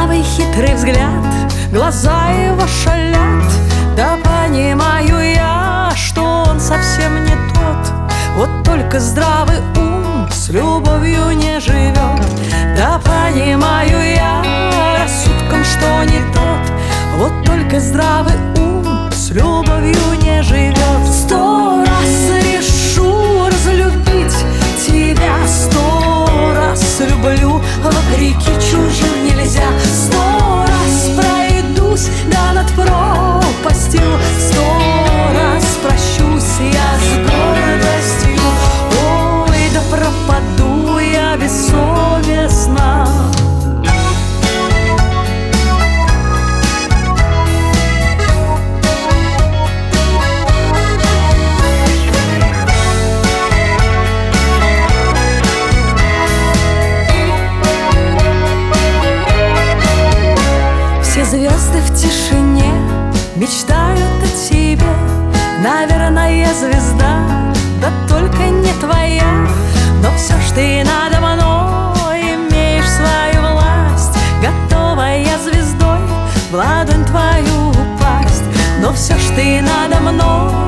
Лукавый хитрый взгляд, глаза его шалят. Да понимаю я, что он совсем не тот. Вот только здравый ум с любовью не живет. Да понимаю я рассудком, что не тот. Вот только здравый ум с любовью не живет. 100 раз решу разлюбить тебя, 100 раз люблю, вопреки чужим нельзя. 100 раз пройдусь, да над пропастью, 100 раз прощусь я с гордостью. Ой, да пропаду я бессовестно. Звезды в тишине мечтают о тебе. Наверное, звезда, да только не твоя. Но все ж ты надо мной имеешь свою власть. Готова я звездой в ладонь твою упасть. Но все ж ты надо мной